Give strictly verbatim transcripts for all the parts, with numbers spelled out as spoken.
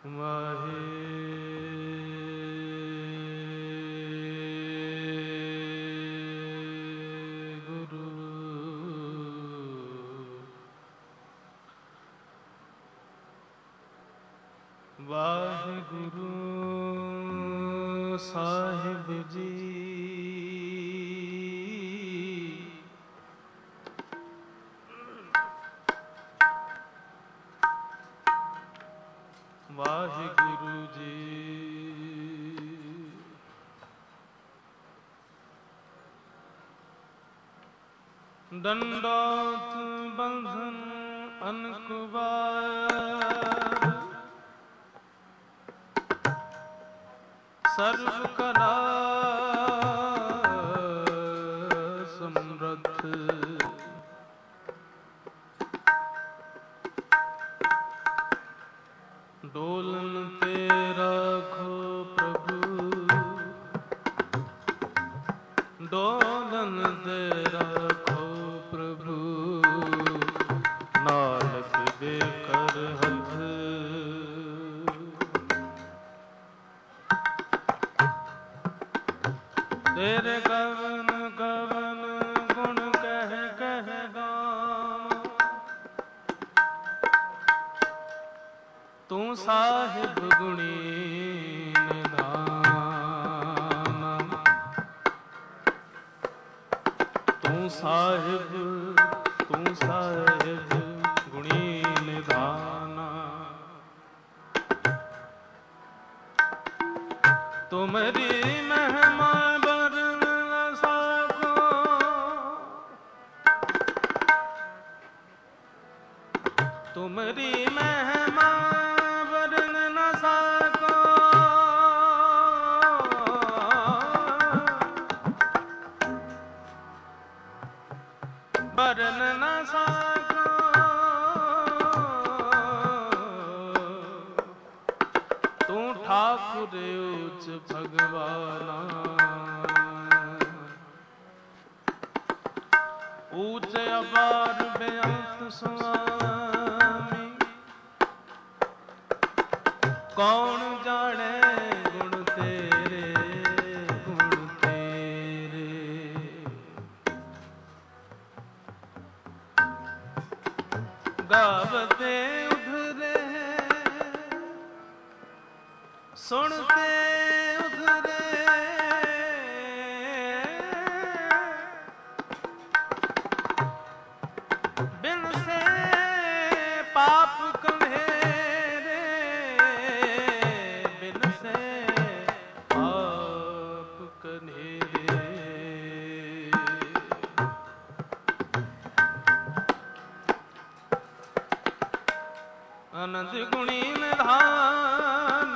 ਵਾਹਿਗੁਰੂ ਵਾਹਿਗੁਰੂ ਸਾਹਿਬ ਜੀ। ਵਾਹਿਗੁਰੂ ਜੀ। ਡੰਡੋਤ ਬੰਧਨ ਅਨਕ ਵਾਰ, ਸਰਬ ਕਲਾ ਸਮਰੱਥ, ਡੋਲਨ ਤੇ ਰਾਖੋ ਪ੍ਰਭੂ, ਡੋਲਨ ਤੇ ਰਾਖੋ ਪ੍ਰਭੂ, ਨਾਨਕ ਦੇ ਕਰ ਹੱਥ। ਤੇਰੇ ਕਵਨ ਕਵਨ ਗੁਣ ਕਹਿ ਕਹਿ ਗਾਵਾਂ, ਤੂੰ ਸਾਹਿਬ ਗੁਣੀ ਨਿਧਾਨ, ਤੂੰ ਸਾਹਿਬ ਤੂੰ ਸਾਹਿਬ ਗੁਣੀ ਨਿਧਾਨ। ਤੁਮਰੀ ਮਹਿਮਾ ਬਰਨ ਨ ਸਕੋ, ਤੁਮਰੀ ਮਹਿਮਾ ਬਰਨ ਨ ਸਕੋ, ਬਰਨ ਨ ਸਕੋ। ਤੂੰ ਠਾਕੁਰ ਉੱਚ ਭਗਵਾਨਾ, ਊਚ ਅਪਾਰ ਬੇਅੰਤ ਸੁਆਮੀ, ਕੌਣ ਜਾਣੇ ਗੁਣ ਤੇਰੇ ਗੁਣ ਤੇਰੇ। ਗਾਵਤੇ ਉਧਰੇ ਸੁਣਤੇ ਉਧਰੇ, ਬਿਨ ਸੇ ਪਾਪ ਕੰਢੇਰੇ, ਬਿਨ ਸੇ ਪਾਪ ਕੰਢੇਰੇ। ਅਨੰਦ ਗੁਣੀ ਨਿਧਾਨ,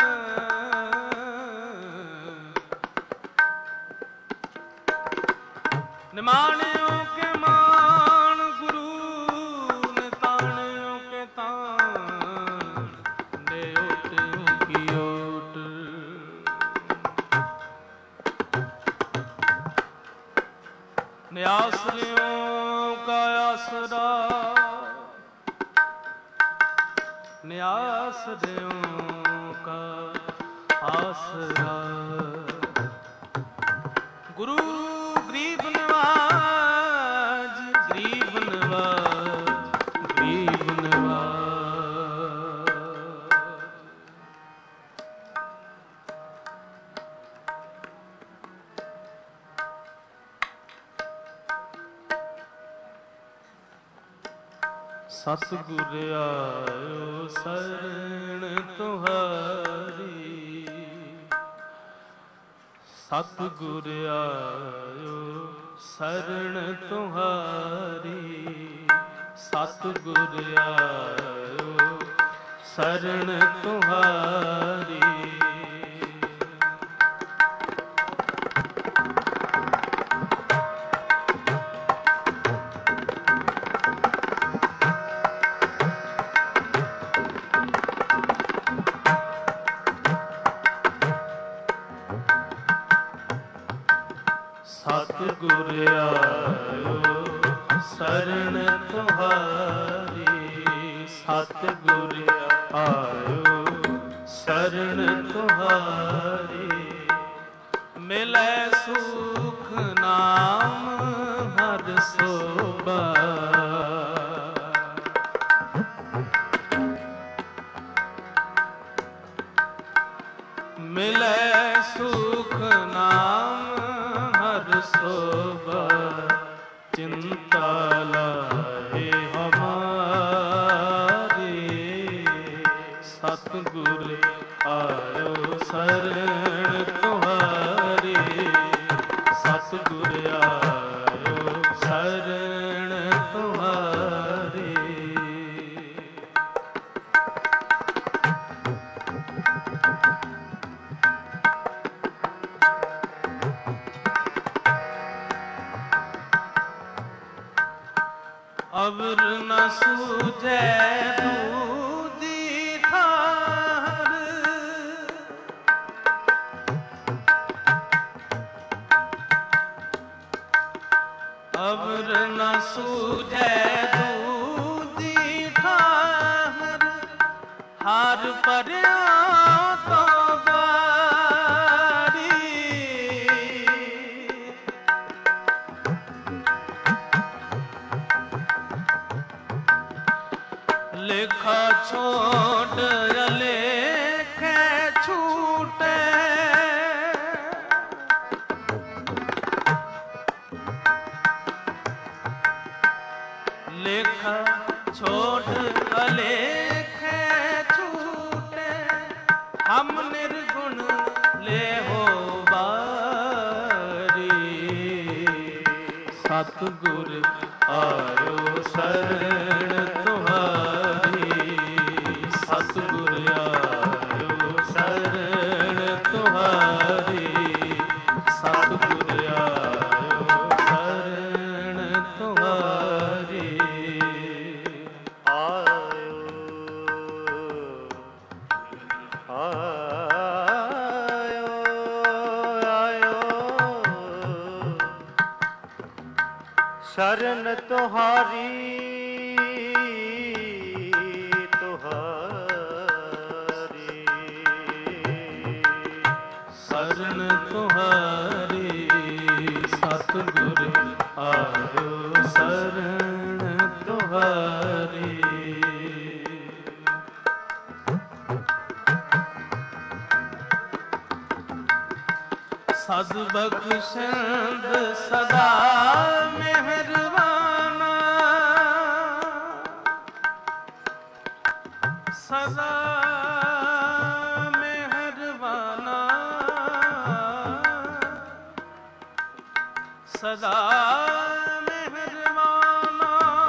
ਨਿਮਾਣਿਓ ਕੇ ਮਾਣ ਗੁਰੂ, ਨਿਤਾਣਿਓ ਕੇ ਤਾਣ, ਦੇ ਓਟ ਕੀ ਓਟ। ਨਿਆਸਰਿਓ ਕਾ ਆਸਰਾ, ਨਿਆਸਰਿਓ ਕਾ ਆਸਰਾ। ਗੁਰੂ ਗਰੀਬ ਨਵਾਜ, ਗਰੀਬ ਨਵਾਜ, ਗਰੀਬ ਨਵਾਜ। ਸਤਿਗੁਰ ਆਇਓ ਸਰਣ ਤੁਹਾਰੀ, ਸਤਿਗੁਰ ਆਇਓ ਸਰਣ ਤੁਹਾਰੀ, ਸਤਿਗੁਰ ਆਇਓ ਸਰਣ ਤੁਹਾਰੀ। ਸਤਿਗੁਰ ਆਇਓ ਸਰਣ ਤੁਹਾਰੀ, ਸਤਿਗੁਰ ਆਇਓ ਸਰਣ ਤੁਹਾਰੀ। ਮਿਲੈ ਸੁਖ ਨਾਮ ਹਰਿ ਸੋਭਾ। ਮਿਲੈ ਸੁਖ ਨਾਮ ਹਰਿ ਸੋਭਾ। ਚਿੰਤਾ ਲਾਏ ਹਮਾਰੀ। ਸਤਿਗੁਰ ਆਇਓ ਸਰਣ ਤੁਹਾਰੀ। ਸਤਿਗੁਰ ਆਇਓ ਸਰਣ ਤੁਹਾਰੀ। ਅਵਰ ਨ ਸੂਝੈ ਦੂਜੀ ਥਾਰ। ਅਵਰ ਨ ਸੂਝੈ ਦੂਜੀ ਥਾਰ। ਹਰ ਭਰਿਆ ਤੋਂ ਬਾਰੀ। ਲੇਖਾ ਛੋਟ ਅਲੇਖੇ ਛੂਟੇ। ਲੇਖਾ ਛੋਟ ਅਲੇਖੇ ਛੂਟੇ। ਹਮ ਨਿਰਗੁਣ ਲੇਹੋ ਬਾਰੀ। ਸਤਿਗੁਰ ਆਇਓ ਸਰਣ ਤੁਹਾਰੀ। ਸਤਿਗੁਰ ਆਇਓ ਸਰਣ ਤੁਹਾਰੀ। ਸਤਿਗੁਰ ਆਇਓ ਸਰਣ ਤੁਹਾਰੀ। ਆਇਓ ਆਇਓ ਆਇਓ ਸ਼ਰਨ ਤੁਹਾਰੀ। ਸ਼ਰਨ ਤੁਹਾਰੀ। ਸਤਿਗੁਰ ਆਇਓ ਸਰਣ ਤੁਹਾਰੀ। ਸਦ ਬਖਸ਼ੰਦ ਸਦਾ ਮਿਹਰਬਾਨਾ। ਸਦਾ ਮਿਹਰਬਾਨਾ। ਸਦਾ ਮਿਹਰਬਾਨਾ।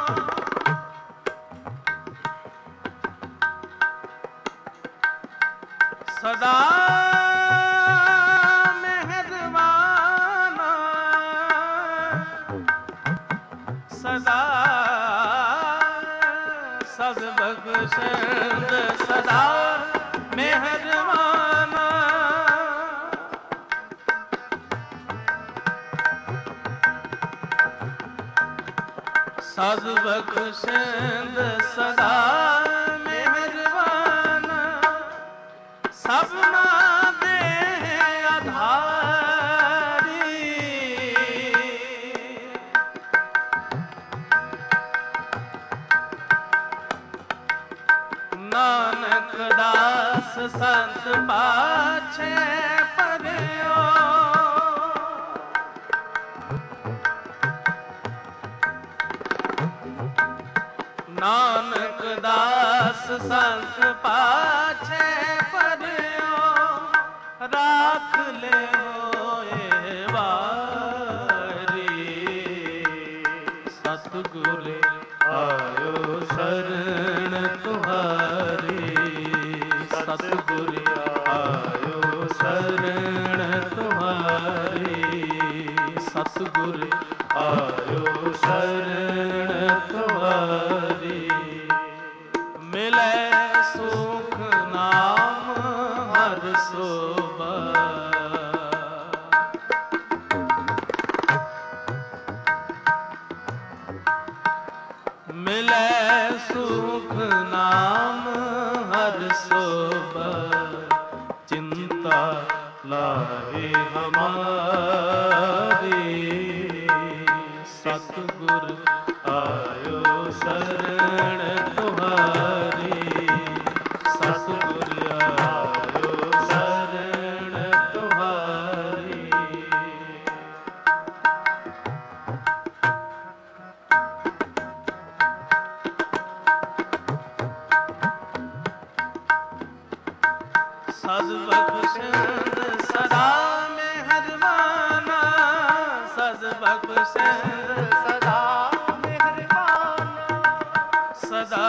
ਸਦਾ ਮਿਹਰਬਾਨਾ। ਸਦਾ ਸਦ ਬਖਸ਼ੰਦ ਸਦਾ ਮਿਹਰਬਾਨਾ। ਸਦ ਬਖਸ਼ੰਦ ਸਦਾ ਮਿਹਰਬਾਨਾ। ਸਭਨਾ ਦੇ ਆਧਾਰੀ। ਨਾਨਕ ਦਾਸ ਸੰਤ ਪਾਛੈ ਪਰਿਓ। ਨਾਨਕ ਦਾਸ ਸੰਤ ਪਾਛੈ ਪਰਿਓ। ਰਾਖ ਲਿਓ ਏ ਵਾਰੀ। ਸਤਿਗੁਰ ਆਇਓ ਸਰਣ ਤੁਹਾਰੀ। ਸਤਿਗੁਰ ਆਇਓ ਸਰਣ ਤੁਹਾਰੀ। ਸਤਿਗੁਰ ਆਇਓ ਸਰਣ ਤੁਹਾਰੀ। ਮਿਲੈ ਸੁਖ ਨਾਮ ਹਰਿ ਸੋਭਾ। ਮਿਲੈ ਸੁਖ ਨਾਮ ਹਰਿ ਸੋਭਾ। चिंता लाहे हमारी। सतगुर आयो शरण तुम्हारी। सतगुर आयो शरण तुम्हारी। सद बख्शंद सदा मेहरबाना। सद बख्शंद सदा मेहरबाना। सदा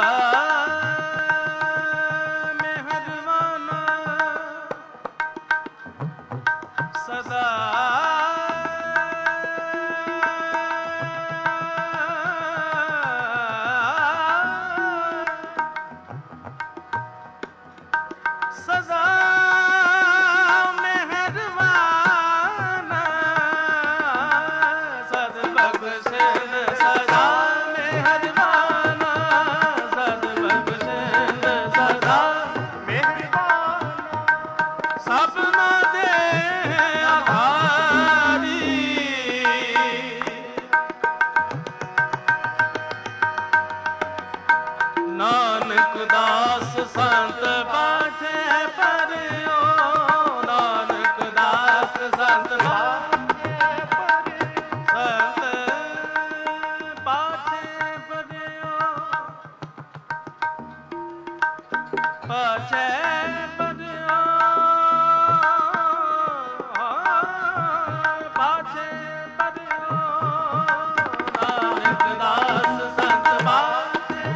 मेहरबाना। सदा सदा मेहरबाना। सद बख्शंद सदा मेहरबाना। सद बख्शंद सदा मेहरबाना। सपना दे आधारी। नानक दास संत पाठे परियो। नानक दास संत पाठे संत पाठे परियो। पाछे परियो। पाछे परियो। नानक दास संत पाछे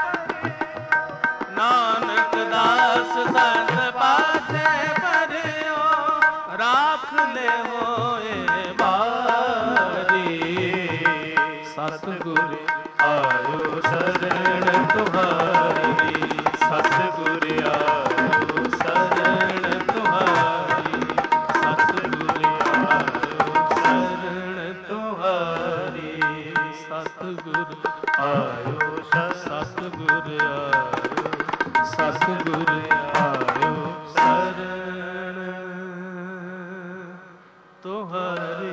नानक दास संत पाछे परियो। राख ले होए बारी। सतगुर आयो शरण तुम्हारी। सतगुर आयो शरण तुम्हारी। सतगुर आयो शरण तुम्हारी। सतगुर आयो सतगुर आयो सतगुर आयो शरण तुम्हारी।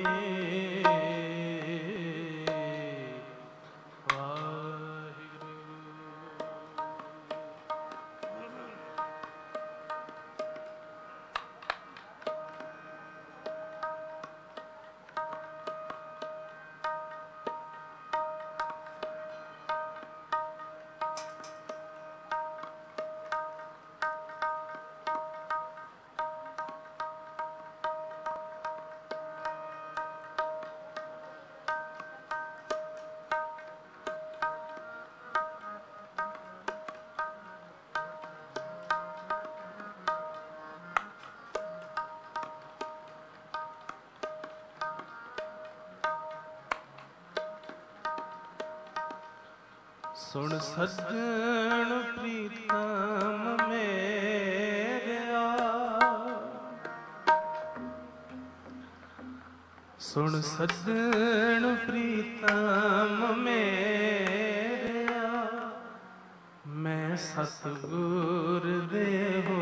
सुन सज्जन प्रीतम मेरा। सुन सज्जन प्रीतम मेरा। मैं सतगुर देहो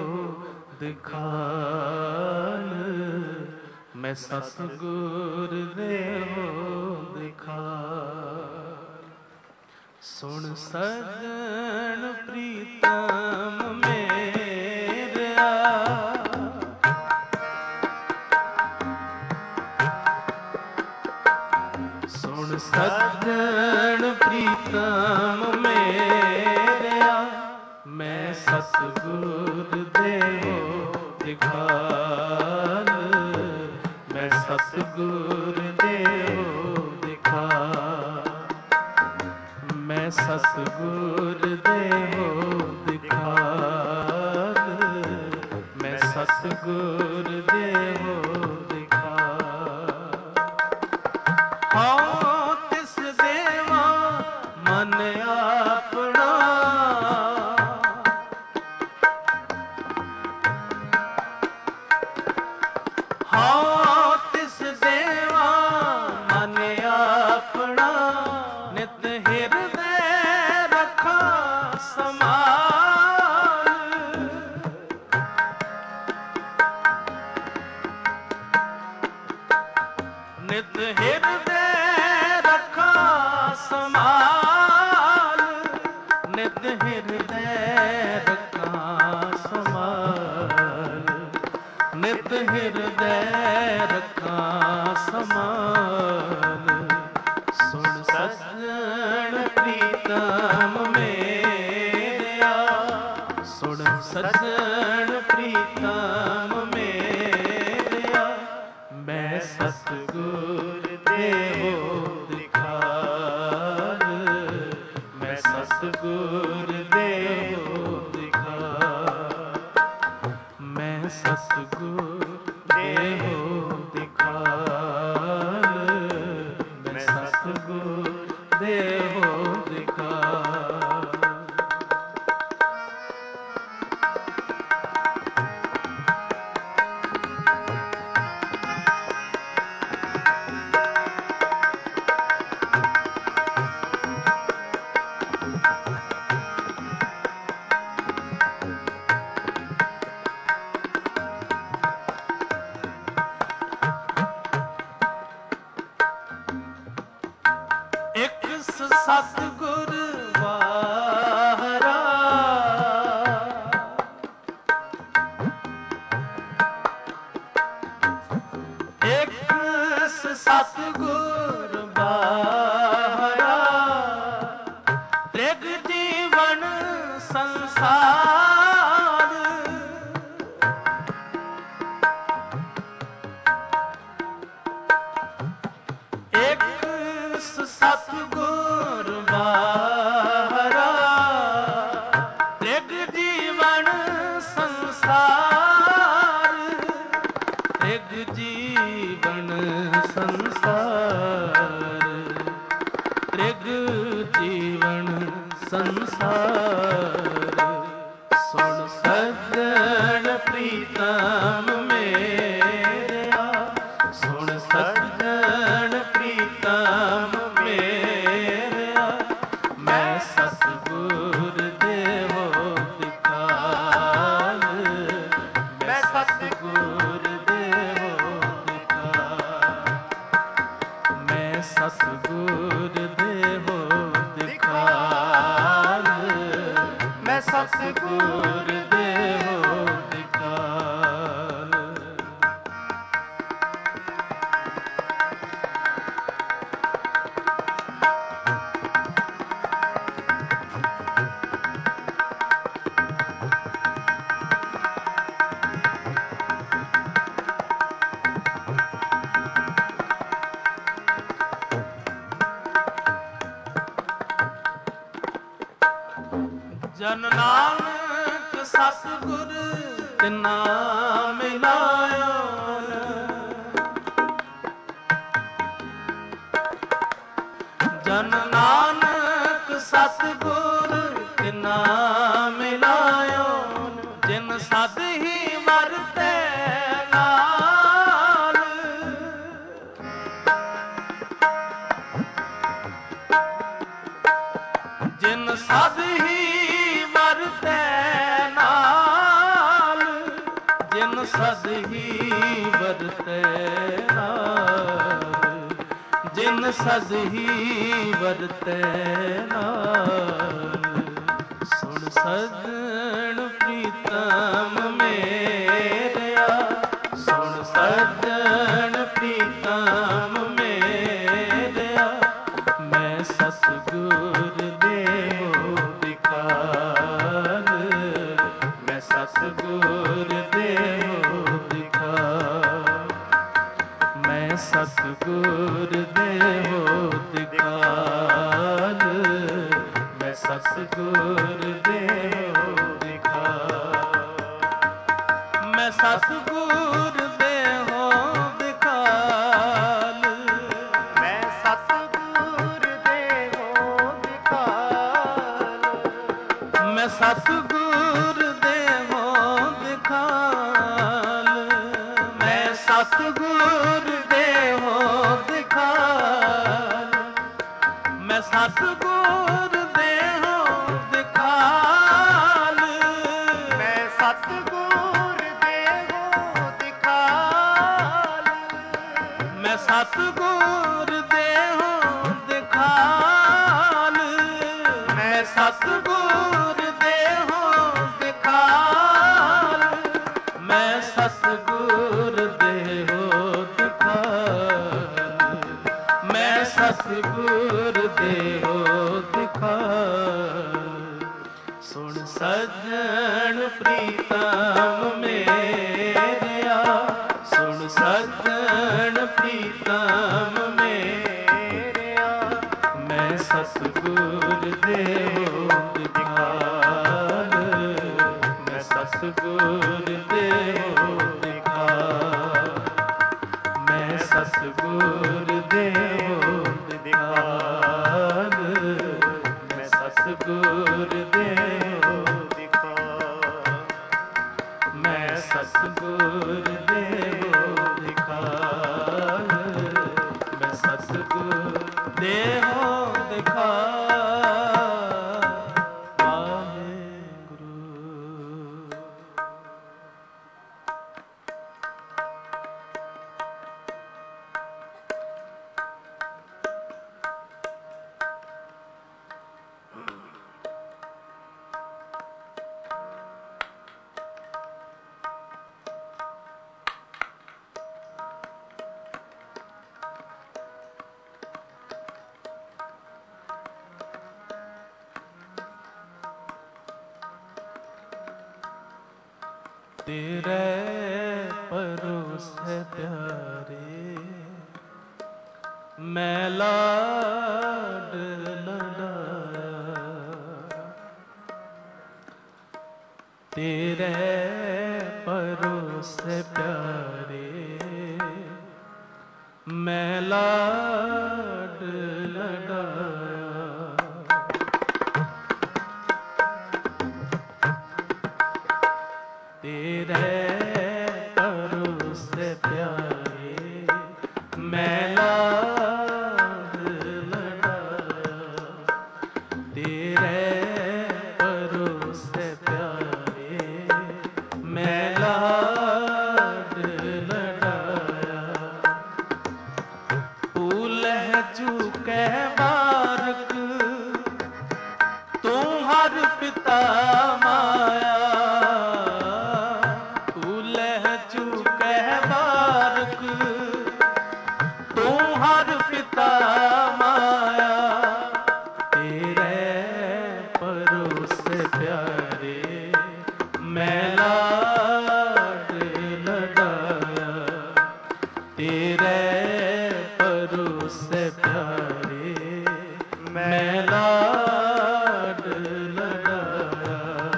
दिखाल। मैं सतगुर देहो दिखाल। सुन सज्जन प्रीतम मेरा। सुन सज्जन प्रीतम मेरा। मैं सतगुर देहो दिखाल। मैं सतगुर देहो दिखाल। मैं सतगुर देहो दिखाल। मैं सतगुर देहो दिखाल। हाँ तिस देवा मन अपना। हाँ तिस देवा मन अपना। नित हृदय रखा समाल। ਹਿਰਦੈ ਰੱਖਾਂ ਸਮਾਨ। ਸੁਣ ਸੱਜਣ ਪ੍ਰੀਤਮ ਮੇਰਿਆ, ਸੁਣ ਸੱਜਣ ਪ੍ਰੀਤਮ ਮੇਰਿਆ, ਮੈਂ ਸਤਿਗੁਰ ਦੇਵੋ ਦਿਖਾਰ, ਮੈਂ ਸਤਿਗੁਰ ਦੇਵੋ ਦਿਖਾਰ, ਮੈਂ ਸਤਿਗੁਰ ਦੇਵੋ ਦਿਖਾਰ, ਮੈਂ ਸਤਿਗੁਰ ਦੇਵੋ ਦਿਖਾਰ। ਸਤਿਗੁਰ ਵਾਹਰਾ, ਇੱਕ ਸਤਿਗੁਰ ਵਾਹਰਾ, ਤ੍ਰਿਗ ਜੀਵਨ ਸੰਸਾਰ, ਇੱਕ ਸਤਿਗੁਰ ਵਾਹਰਾ, ਤ੍ਰਿਗ ਜੀਵਨ ਸੰਸਾਰ, ਤ੍ਰਿਗ ਜੀਵਨ ਸੰਸਾਰ, ਤ੍ਰਿਗ ਜੀਵਨ ਸੰਸਾਰ। ਸੁਣ ਸੱਜਣ ਪ੍ਰੀਤਮ ਮੇਰਿਆ, ਸੁਣ ਸੱਜਣ ਪ੍ਰੀਤਮ ਮੇਰਿਆ, ਮੈਂ ਸਤਿਗੁਰ ਦੇਵੋ ਦਿਖਾਰ, ਮੈਂ ਸਤਿਗੁਰ ਦੇਵੋ ਦਿਖਾਰ, ਮੈਂ ਸਤਿਗੁਰ ਦੇਵੋ ਦਿਖਾਰ, ਮੈਂ ਸਤਿਗੁਰ ਦੇਵੋ ਦਿਖਾਰ। ਜਨ ਨਾਨਕ ਸਤਿਗੁਰ ਤਿਨਾ ਮਿਲਾਇਆ, ਜਨ ਨਾਨਕ ਸਤਿਗੁਰ ਤਿਨਾ ਮਿਲਾਇਆ, ਜਿਨ ਸਦ ਹੀ ਵਰਤੈ ਨਾਲ, ਜਿਨ ਸਦ ਹੀ ਵਰਤੈ ਨਾਲ, ਜਿਨ ਸਦ ਹੀ ਵਰਤੈ ਨਾਲ, ਜਿਨ ਸਦ ਹੀ ਵਰਤੈ ਨਾਲ। ਸੁਣ ਸੱਜਣ ਪ੍ਰੀਤਮ ਮੇਰਿਆ, ਸੁਣ ਸੱਜਣ ਪ੍ਰੀਤਮ ਮੇਰਿਆ, ਮੈਂ ਸਤਿਗੁਰ ਦੇਵੋ ਦਿਖਾਰ, ਮੈਂ ਸਤਿਗੁਰ ਦੇਵੋ ਦਿਖਾਰ, ਮੈਂ ਸਤਿਗੁਰ ਦੇਵੋ ਦਿਖਾਰ, ਮੈਂ ਸਤਿਗੁਰ ਦੇਵੋ ਦਿਖਾਰ, ਮੈਂ ਸਤਿਗੁਰ ਦੇਵੋ ਦਿਖਾਰ, ਮੈਂ ਸਤਿਗੁਰ ਦੇਵੋ ਦਿਖਾਰ, ਮੈਂ ਸਤਿਗੁਰ ਦੇਵੋ ਦਿਖਾਰ, ਮੈਂ ਸਤਿਗੁਰ ਦੇਵੋ ਦਿਖਾਰ, ਮੈਂ ਸਤਿਗੁਰ ਦੇਵੋ ਦਿਖਾਰ, ਮੈਂ ਸਤਿਗੁਰ ਦੇਵੋ ਦਿਖਾਰ, ਮੈਂ ਸਤਿਗੁਰ ਦੇਵੋ ਦਿਖਾਰ, ਮੈਂ ਸਤਿਗੁਰ ਦੇਵੋ ਦਿਖਾਰ, ਮੈਂ ਸਤਿਗੁਰ प्रीतम मेरिया, सुन सजन प्रीतम मेरिया, मैं सतगुर देव दिखाल, मैं सतगुर देव दिखाल, मैं सतगुर देव दिखाल, मैं सतगुर देव दिखाल, मैं सतगुर देव दिखाल, मैं सतगुर देव दिखाल। तेरे परोसे प्यारे मैं लाड लड़ाया, तेरे परोसे प्यारे मैं लाड लड़ाया, तेरे परोसे प्यारे मैं लाड लड़ाया, तेरे परोसे प्यारे मैं लाड लड़ाया, तू लह चुके बारक तू हर पिता माया, पिता माया, तेरे परोसे प्यारे मैं लाड लड़ाया, तेरे परोसे प्यारे मैं लाड लड़ाया।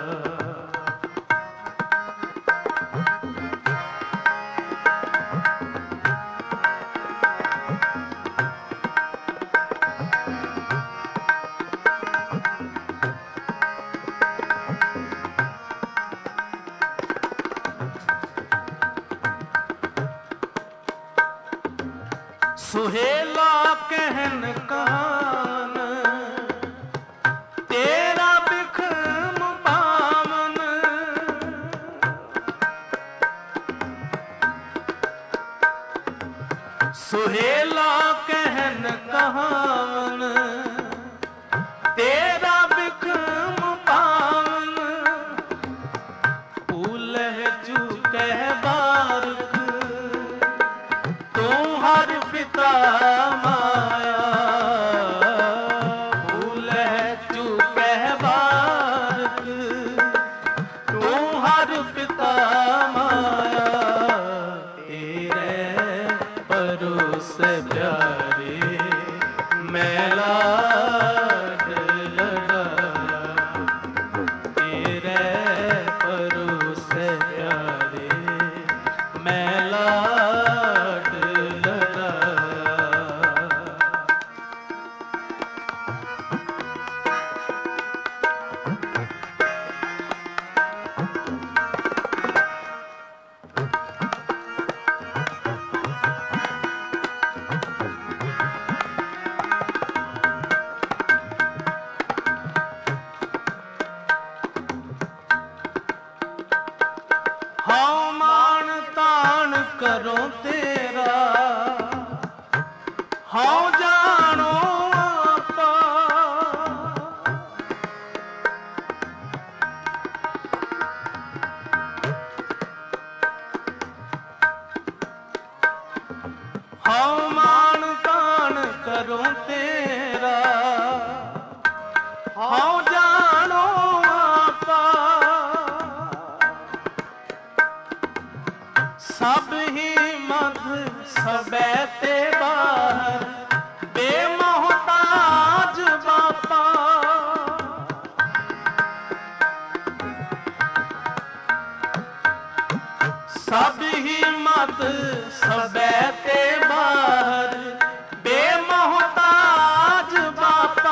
सुहेला कहन कान तेरा बिखम पावन, सुहेला कहन कहावन तेरा बिखम पावन, उलह चुके बारक तू हर पिता माया, उलह चुके बारक तू हर पिता माया, तेरे परोसे प्यारे मैं लाड लड़ाया, तेरे परोसे प्यारे मैं लाड लड़ाया। हाँ मान तान करो तेरा, हाँ जानो आपा, हाँ मान तान करो तेरा, हाँ जानो आपा, सब ही मध सबे ते बाहर बेमोहताज बापा। सब ही मत सबे ते बाहर बेमोहताज बापा।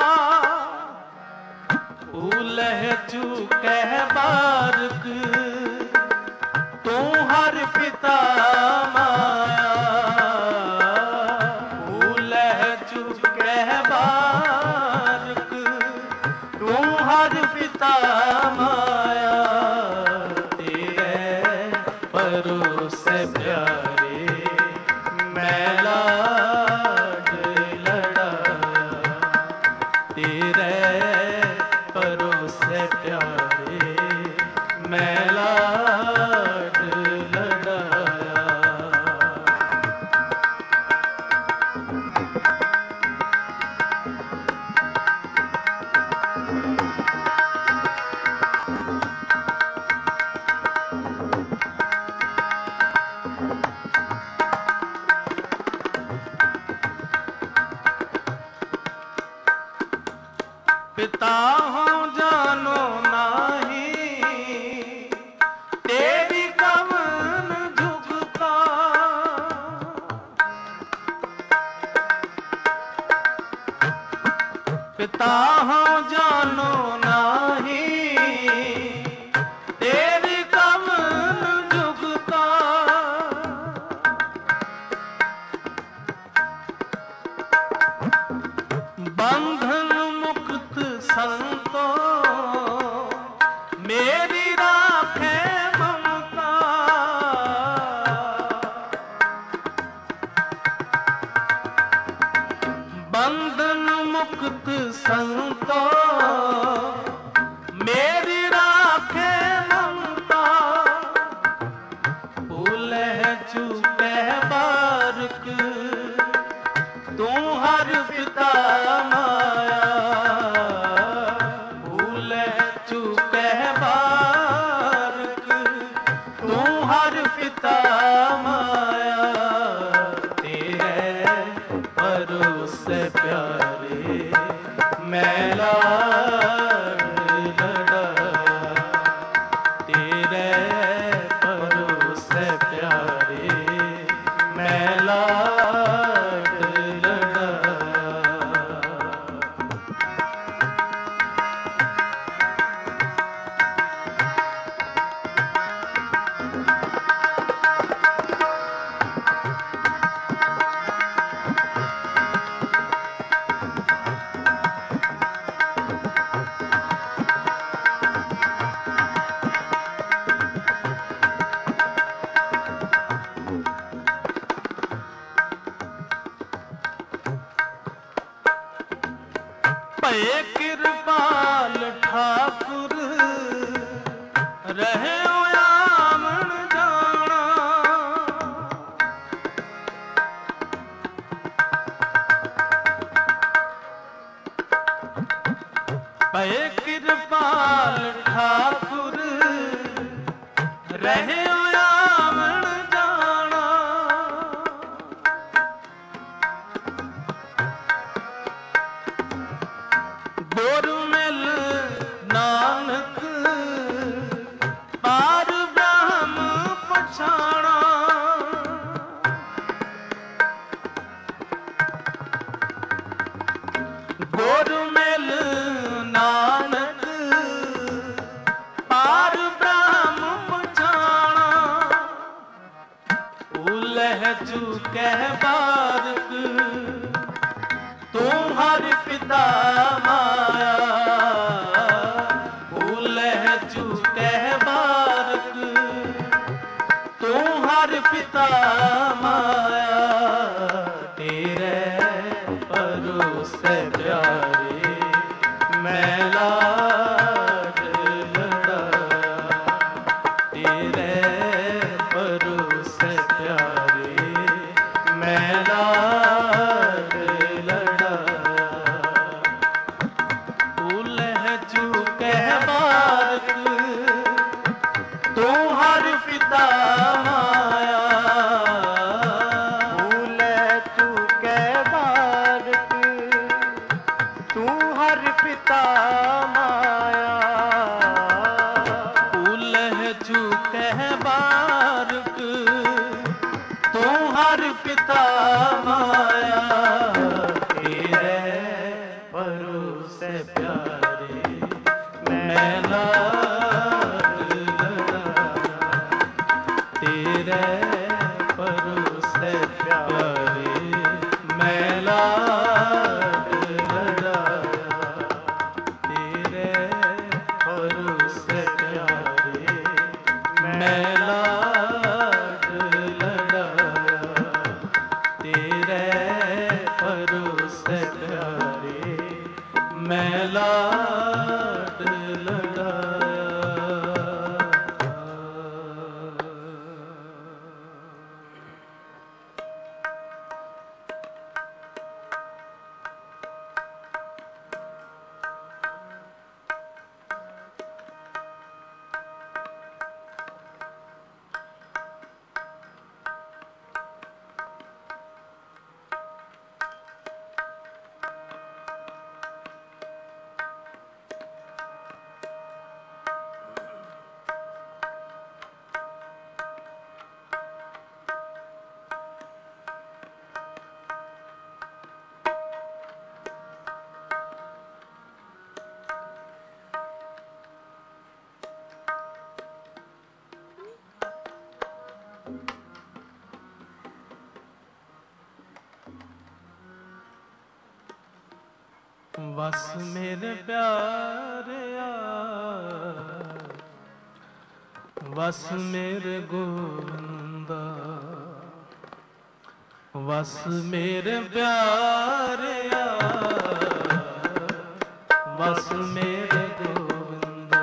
उलह चुके बारक तू हर पिता माया। उलह चुके बारक तू हर पिता माया। से प्यारे मैं लाड लड़ाया। तेरे परों से प्यारे मैं लाड लड़ाया। पिता हूँ जानो नाही तेरी कवन झुकता। पिता हूँ जानो नाही तेरी कवन झुकता। बंधन संतो मेरी राखे ममता। बंधन मुक्त संतो मेरी राखे ममता। उलह चुके बारक तू हर पिता माया। चुके बारक तू हर पिता माया। तेरे परों से प्यारे मैं लाड लड़ाया। तेरे परों से प्यारे मैं लाड लड़ाया। भय कृपाल ठाकुर रहे आमन जाना। भय कृपाल ठाकुर रहे आमन जाना। गुरु मिल नानक पार ब्रह्म पछाना। गुरु मिल नानक पार ब्रह्म पछाना। उलह चुके बारक तू हर पिता माया। उलह चुके बारक तू हर पिता माया। तेरे परों से प्यारे मैं लाड लड़ाया। तेरे परों से प्यारे मैं लाड लड़ाया। उलह चुके बारक तू हर पिता माया। पारक तू हर पिता माया तेरे भरोसे प्यारे मैं लाड लड़ाया तेरे भरोसे प्यारे मैं लाड लड़ाया तेरे भरोसे प्यारे मैं लाड लड़ाया तेरे भरोसे प्यारे मैं लाड लड़ाया। बस मेरे प्यारिया बस मेरे गोविंदा बस मेरे प्यारिया बस मेरे गोविंदा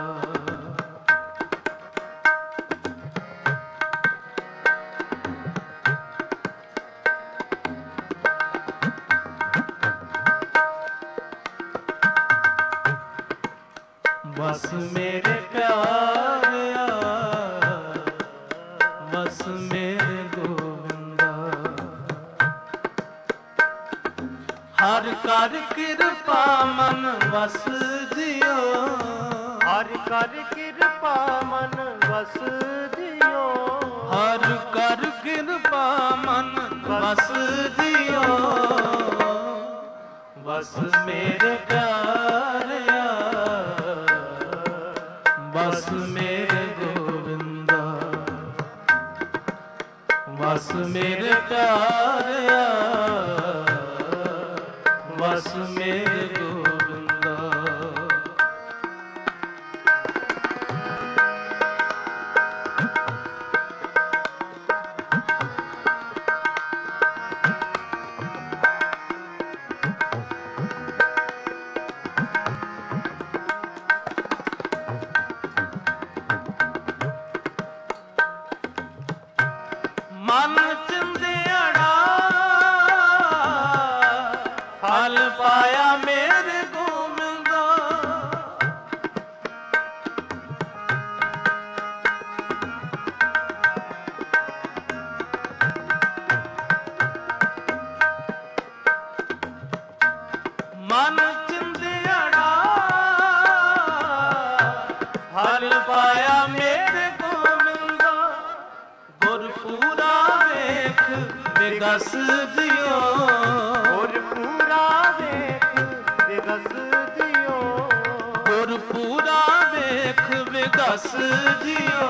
बस मेरे प्यारिया बस मेरे गोविंदा हर कर कृपा मन बस जियो हर कर कृपा मन बस जियो हर कर कृपा मन बस जियो बस मेरे प्यारिया बस मेरे गोविंदा बस मेरे प्यारिया बस मेरे गोविंदा मन चंदियाड़ा फल पाया मेरे गोविंदा मन चंदियाड़ा फल पाया मेरे गोविंदा गुरपूरा वेख विगस दियो गुरपूरा वेख विगस दियो गुरपूरा वेख विगस दियो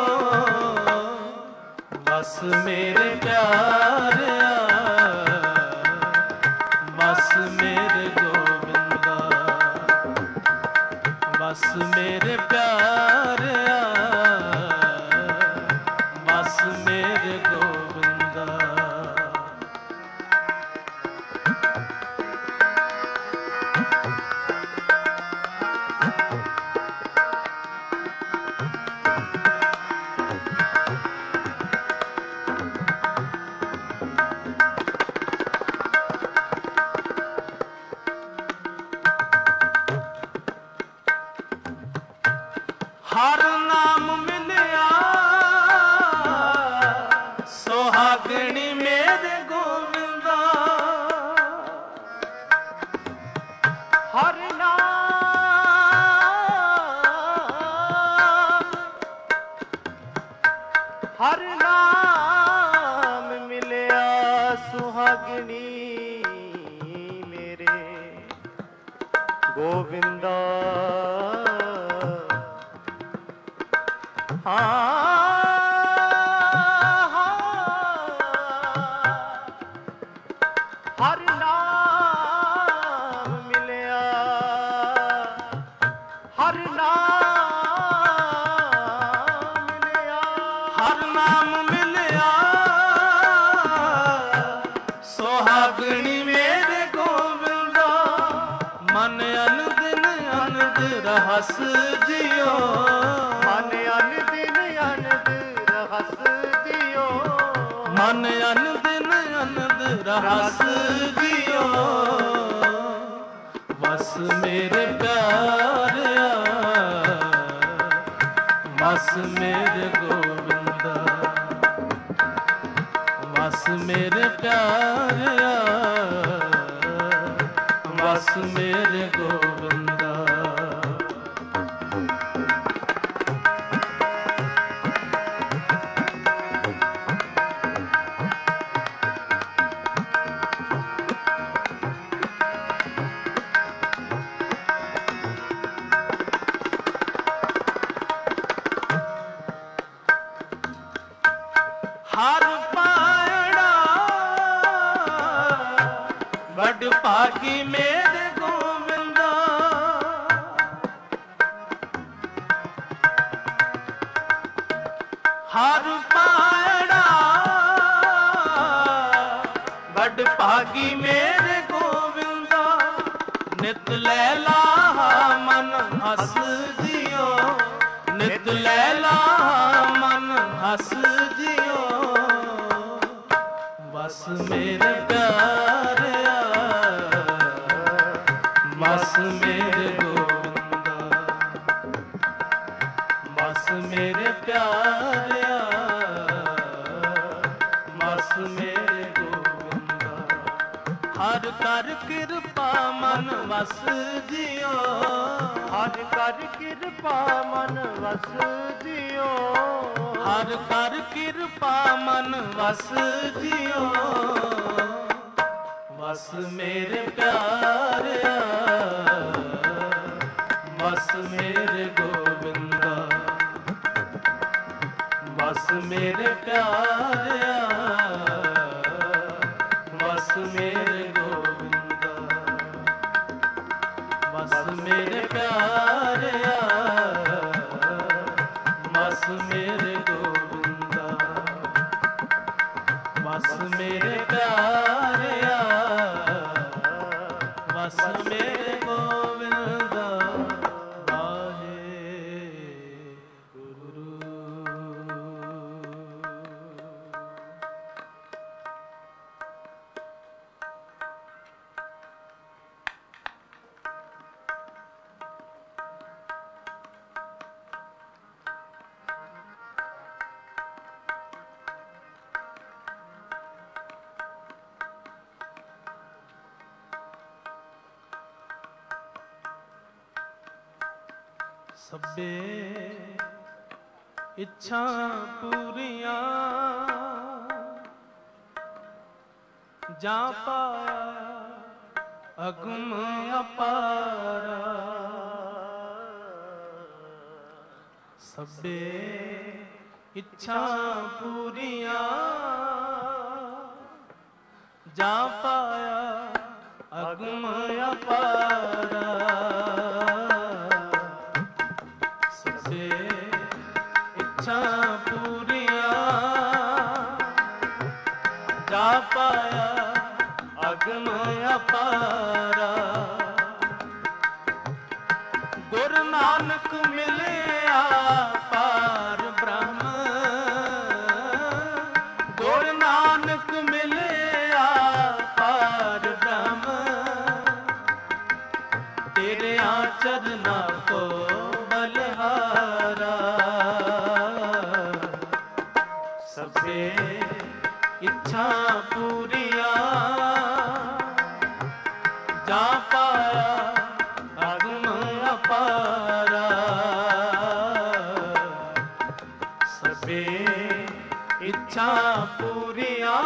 बस मेरे प्यारिया बस मेरे गोविंदा बस मेरे प्यारिया बस मेरे गोविंदा हर नाम मिलिया सुहागनी मेरे गोविंदा। हाँ हर नाम मिलिया हर नाम मिलिया हर नाम मिलिया सुहागणी मेरे गोविंदा। मन अनदिन अनद रहस जियो मन अनदिन अनद रहस जियो मन अनदिन अनद रहस जियो। बस मेरे प्यारिया बस मेरे गोविंदा। बस मेरे प्यारिया बस मेरे गोविंदा। हर पायड़ा बड़ भागी मेरे गोविंदा। हर पायड़ा बड़ भागी मेरे गोविंदा। नित लैला मन हस जियो नित लैला मन हस जियो। बस मेरे प्यारिया बस मेरे गोविंदा। बस मेरे प्यारिया बस मेरे गोविंदा। हर कर कृपा मन बस जियो हर कर कृपा मन वस जियो हर कर कृपा मन वस जियो। बस मेरे प्यारिया बस मेरे गोविंदा। बस मेरे प्यारिया बस मेरे गोविंदा। बस मेरे प्यारिया बस मेरे गोविंदा। बस मेरे प्यारिया बस मेरे गोविंदा। वाहे गुरु। सब्बे इच्छा पूरियां जा पाया अगम अपारा। सब्बे इच्छा पूरियां जा पाया अगम अपारा। इच्छा पूरियां जा पाया अगम अपारा। गुरु नानक मिलिया पार ब्रह्म। गुरु नानक मिलिया पार ब्रह्म। तेरे आचरना को बलिहारा। सबसे इच्छा पूरियां जा पाया अगम अपारा। सबे ਇੱਛਾ ਪੂਰੀਆਂ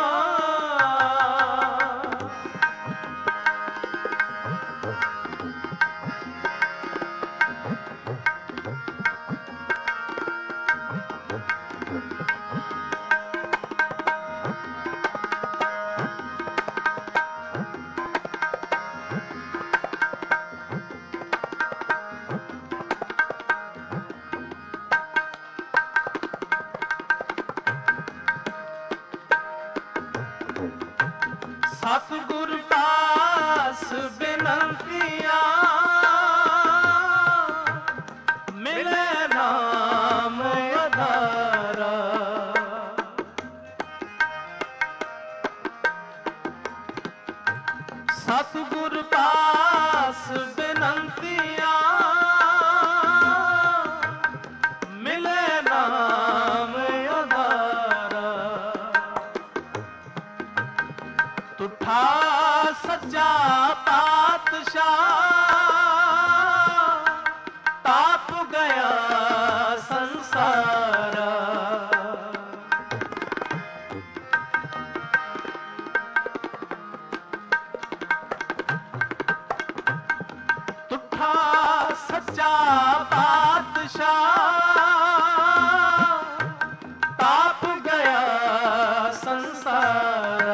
ਸਤਿਗੁਰ ਪਾਸ ਬਿਨੰਤੀਆਂ ਮਿਲੇ ਨਾਮ ਆਧਾਰਾ। ਸਤਿਗੁਰ ਪਾਸ ਬਿਨੰਤੀਆਂ ਮਿਲੇ ਨਾਮ ਆਧਾਰਾ। ਤੁਠਾ ਸੱਚਾ ਪਾਤਸ਼ਾਹ ਤਾਪ ਗਿਆ ਸੰਸਾਰਾ। ਤੁਠਾ ਸੱਚਾ ਪਾਤਸ਼ਾਹ ਤਾਪ ਗਿਆ ਸੰਸਾਰਾ।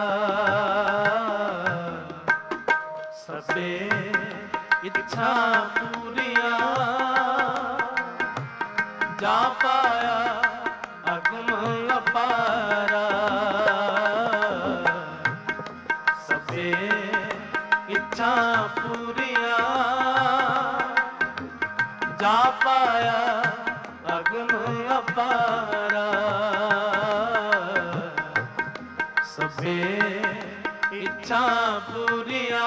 ਸਭੇ ਇੱਛਾ ਪੂਰੀਆਂ ਜਾ ਪਾਇਆ ਅਗਮ ਅਪਾਰਾ। ਸਭੇ ਇੱਛਾ ਪੂਰੀਆਂ ਜਾ ਪਾਇਆ ਅਗਮ ਅਪਾਰਾ। ਸਭੇ ਇੱਛਾ ਪੂਰੀਆਂ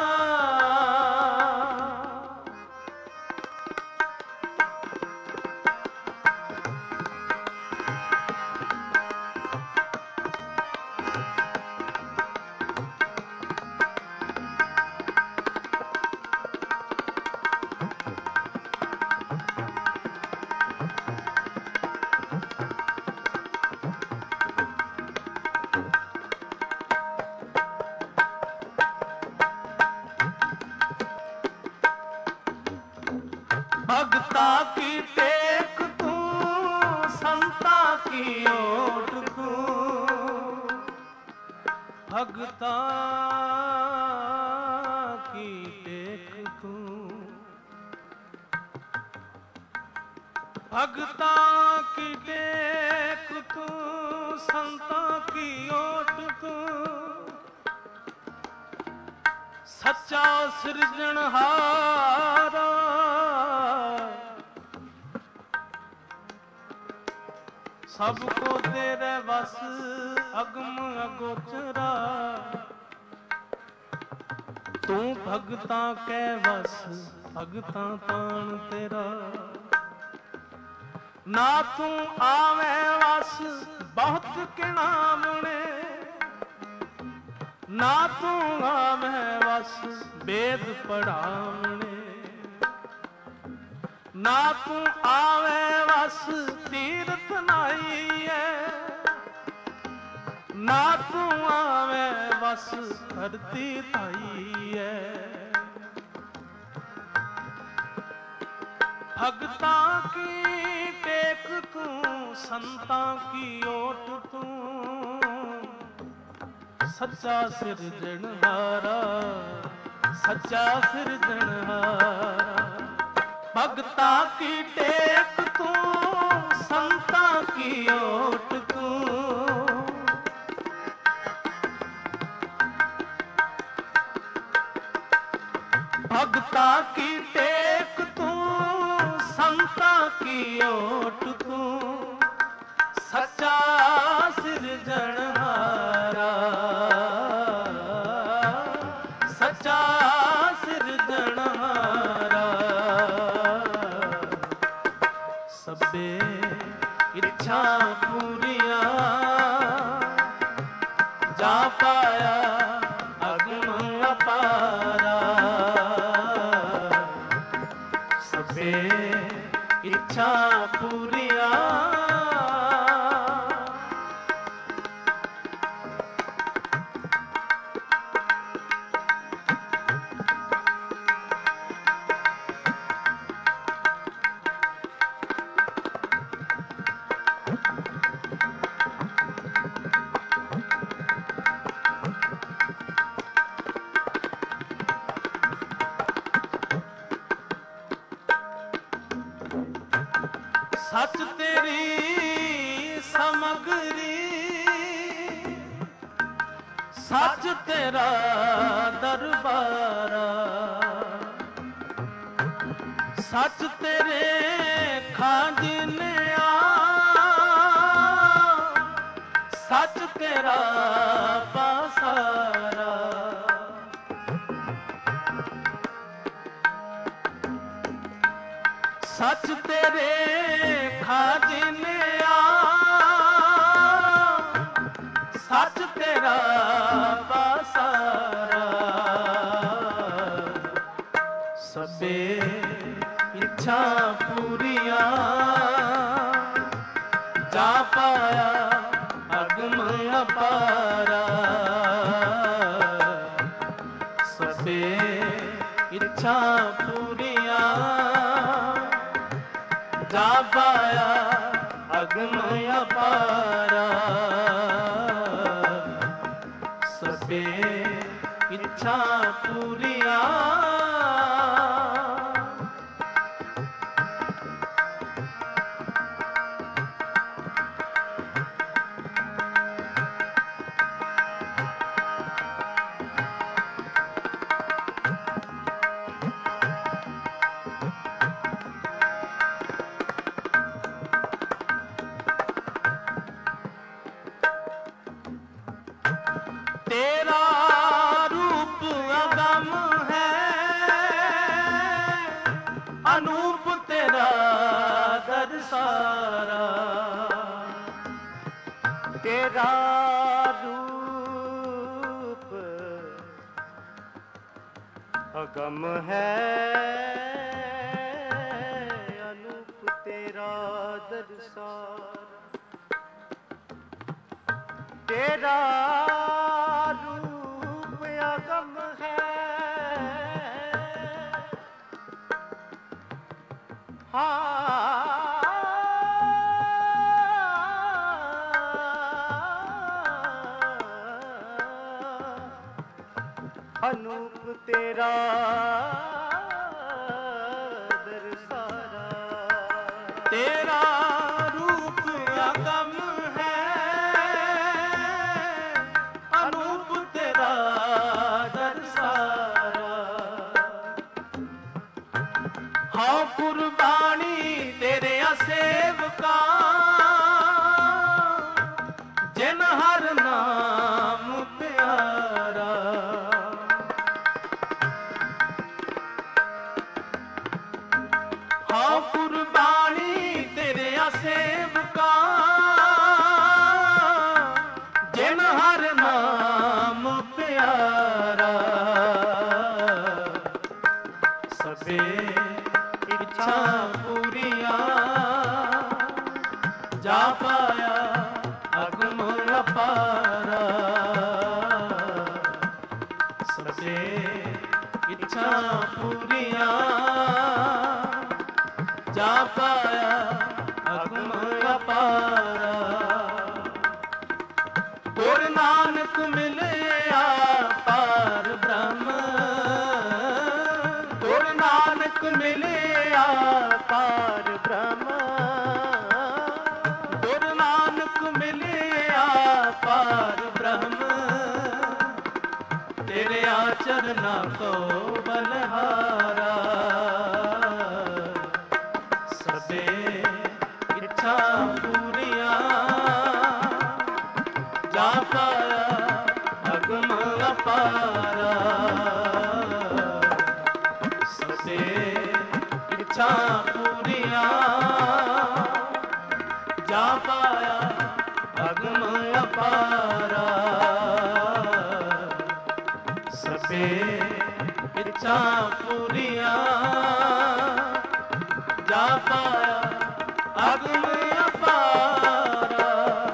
भगता की टेक तू संता की ओट तू। भगता की टेक तू भगता की टेक तू संता की ओट तू। सच्चा सिरजनहारा सबको तेरे बस अगम अगोचरा। तू भगता कै बस भगता तान तेरा। ना तू आवे वस बहुत किनामने। ना तू आवे वस वेद पढ़ावने। ना तू आवे वस तीरथ नाईए। ना तू आवे वस धरती थाईए। भगता की टेक तू संता की ओट तू। सच्चा सिरजनहारा सच्चा सिरजनहारा। भगता की टेक तू संता की ओट तू। भगता की टेक तू संता की ओट तू। सच्चा सिरजनहारा सच्चा सिरजनहारा। सभे इच्छा पूरी सच तेरा दरबारा, सच तेरे खाजिनिया, सच तेरा पासारा। सच तेरे खाजिनिया, सच तेरा पासारा। सबे इच्छा पूरिया जा पाया अगम अपारा। सबे इच्छा पूरिया जा पाया अगम अपारा। सबे इच्छा पूरिया तेरा रूप अगम है, अनूप तेरा दरसारा। तेरा रूप अगम है, अनूप तेरा दरसारा। तेरा रूप अगम है, हाँ अनूप तेरा दरसारा। तेरा रूप अगम है, अनूप तेरा दरसारा। हाँ कुर्बानी तेरे सेवका, जिन हर नाम प्यारा। हाँ कुर्बानी तेरे सेवका, जिन हर नाम प्यारा। सबे इच्छा पूरिया जा पाया अगम अपारा। सबे इच्छा पूरिया जा पाया अगम अपारा। गुरु नानक मिलया पार ब्रह्म, गुरु नानक मिलया पार ब्रह्म, गुरु नानक मिलया पार ब्रह्म। तेरे आचरना को बलहारा। सबे इच्छा पूरिया जा पाया अगम अपारा। सबे इच्छा पूरिया जा पाया अगम अपारा। सबे इच्छा पूरिया जा पाया अगम अपारा।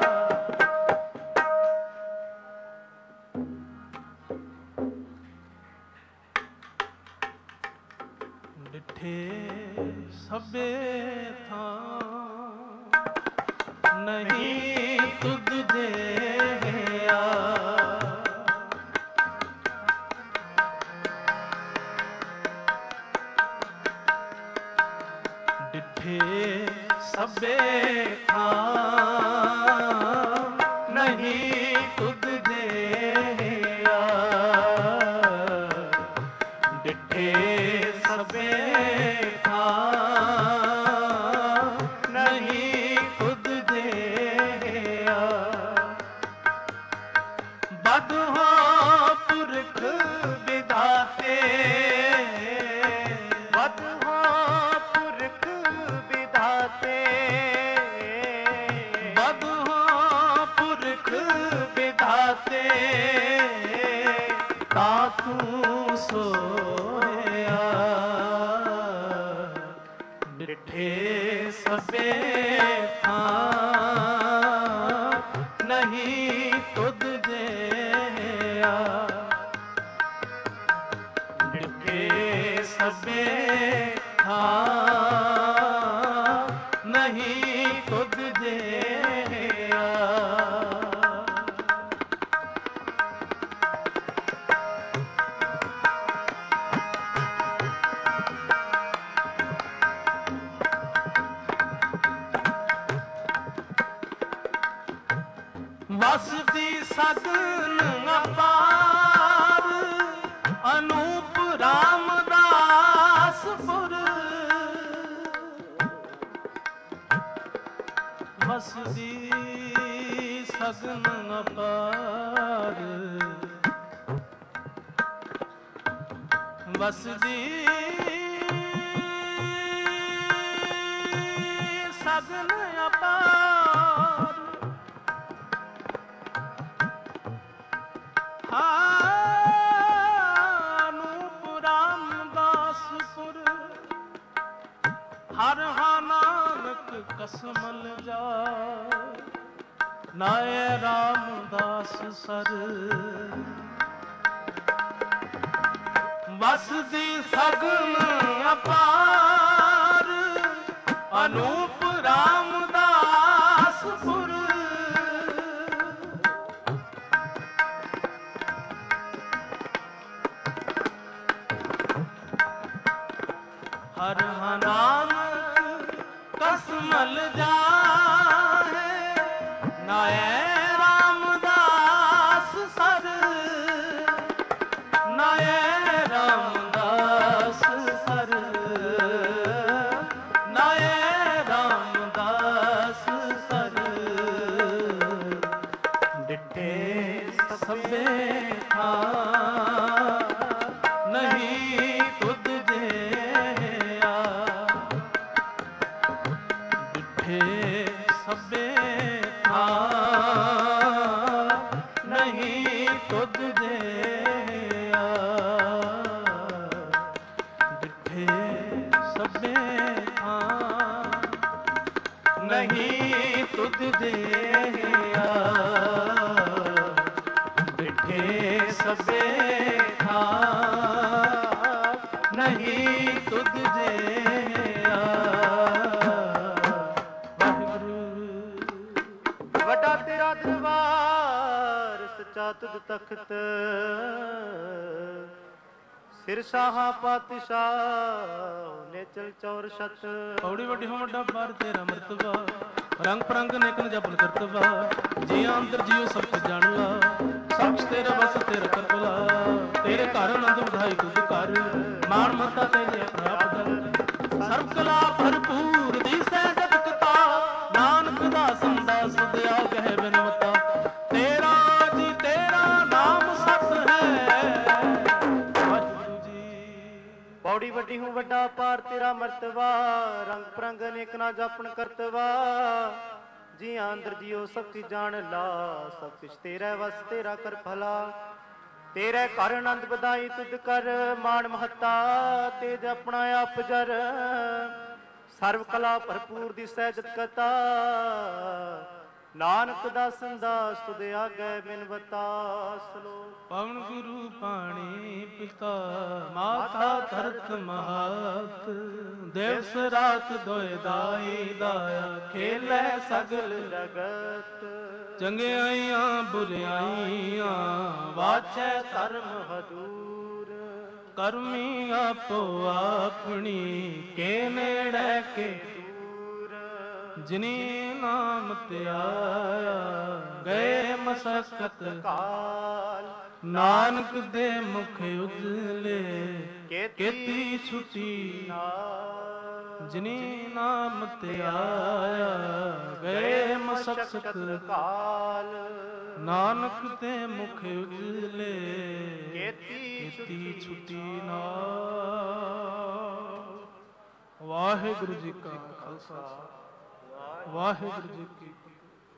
डिठे सबे था नहीं तुझ देया, डिठे सबे था नहीं तुझ देया। ਵਸਦੀ ਸਗਨ ਅਪਾਰ ਅਨੂਪ ਰਾਮਦਾਸਪੁਰ ਵਸਦੀ ਸਗਨ ਅਪਾਰ ਵਸਦੀ ਸਗਨ ਅਪਾਰ ਅਨੂਪ ਰਾਮਦਾਸਪੁਰ ਹਰ ਹਾ ਨਾਨਕ ਕਸਮਲ ਜਾ ਨਾਏ ਰਾਮਦਾਸ ਸਰ ਵਸਦੀ ਸਗਨ ਅਪਾਰ ਅਨੂਪ ਰਾਮਦਾਸਪੁਰ ਹਰ ਹਾ ਨਾਨਕ ਕਸਮਲ ਜਾਹੇ ਨਾਏ ਰਾਮਦਾਸ ਸਰ ਨਾਏ ਰਾਮਦਾਸ ਸਰ ਨਾਏ ਰਾਮਦਾਸ ਸਰ ਡਿਠੇ ਸਭੇ ਥਾਂ ਨਹੀਂ ਤੁਧ ਜਿਹਾ ਡਿਠੇ ਸਭੇ ਥਾਂ ਨਹੀਂ ਤੁਧ ਜਿਹਾ ਡਿਠੇ ਸਭੇ ਥਾਂ ਨਹੀਂ ਤੁਧ ਜਿਹਾ ਡਿਠੇ ਸਭੇ ਥਾਂ ਨਹੀਂ ਤੁਧ ਜਿਹਾ ਵਾਹਿਗੁਰੂ ਵੱਡਾ ਤੇਰਾ ਦਰਬਾਰ ਸੱਚਾ ਤੁਧ ਤਖਤ ਸਿਰ ਸ਼ਾਹਾਂ ਪਾਤਸ਼ਾਹ ਨੇ ਚਲ ਚੌਰ ਛਤ ਪੌੜੀ ਵੱਡੀ ਹੋ ਵੱਡਾ ਬਾਰ ਤੇਰਾ ਮਰਤਬਾ ਰੰਗ ਪ੍ਰੰਗ ਨੇਕਨ ਜਪਨ ਕਰਤਵਾ ਜੀ ਅੰਦਰ ਜੀਉ ਸਭ ਕੁਝ ਜਾਣ ਲਾ ਸਭ ਕੁਛ ਤੇਰਾ ਬਸ ਤੇਰਾ ਕਰਤਲਾ ਤੇਰੇ ਘਰ ਆਨੰਦ ਵਧਾਈ ਤੁਧ ਘਰ ਮਾਣ ਮਤਾ ਤੇਰੇ ਪ੍ਰਾਪਤ ਸਰਬ ਕਲਾ ਭਰਪੂਰ ਦੀਸੈ ਜਗ ਕਤਾ ਨਾਨਕ ਦਾ ਸੰਦਾ ਸੁਧਿਆ ਗਹਿ ਬਿਨਵਤਾ ਤੇਰਾ ਜੀ ਤੇਰਾ ਨਾਮ ਸਤ ਹੈ ਵਾਹਿਗੁਰੂ ਜੀ ਪੌੜੀ ਵੱਡੀ ਹੂੰ ਵੱਡਾ ਪਾਰ ਤੇਰਾ ਮਰਤਬਾ ਰੰਗ ਪ੍ਰੰਗ ਅਨੇਕ ਨਾ ਜਾਪਣ ਕਰਤਵਾ ਜੀ ਅੰਦਰ ਜੀਓ ਸਭ ਕੀ ਜਾਣ ਲਾ ਸਭ ਕੁਛ ਤੇਰਾ ਵਸ ਤੇਰਾ ਕਰ ਭਲਾ ਤੇਰੇ ਘਰ ਆਨੰਦ ਵਧਾਈ ਤੁਧ ਕਰ ਮਾਣ ਮਹੱਤਾ ਤੇਜ ਆਪਣਾ ਆਪ ਜਰ ਸਰਵ ਕਲਾ ਭਰਪੂਰ ਦੀ ਸਹਿਜਤ ਕਤਾ ਨਾਨਕ ਦਾ ਸੰਦਾਸ ਤੁਧ ਆਗੇ ਬਿਨ ਬਤਾ ਸਲੋਕ ਪਵਨ ਗੁਰੂ ਪਾਣੀ ਪਿਤਾ ਮਾਤਾ ਧਰਤ ਮਹਾਤ ਦਿਵਸ ਰਾਤ ਦੋਇ ਦਾਈ ਦਾਇਆ ਖੇਲੇ ਸਗਲ ਜਗਤ ਚੰਗਿਆਈਆਂ ਬੁਰਿਆਈਆਂ ਵਾਚੈ ਧਰਮ ਹਦੂਰ ਕਰਮੀ ਆਪੋ ਆਪਣੀ ਕੇ ਨੇੜੇ ਕੇ ਜਿਨੀ ਨਾਮ ਧਿਆਇਆ ਗਏ ਮਸਕਤ ਕਾਲ ਨਾਨਕ ਦੇ ਮੁਖ ਉਜਲੇ ਕੀਤੀ ਛੁਟੀ ਨਾਲ ਜਿਨੀ ਨਾਮ ਧਿਆਇਆ ਗਏ ਮਸਕਤ ਕਾਲ ਨਾਨਕ ਦੇ ਮੁਖ ਉਜਲੇ ਕੀਤੀ ਕੀਤੀ ਛੁਟੀ ਨਾਲ ਵਾਹਿਗੁਰੂ ਜੀ ਕਾ ਖਾਲਸਾ ਵਾਹਿਗੁਰੂ ਜੀ ਕੀ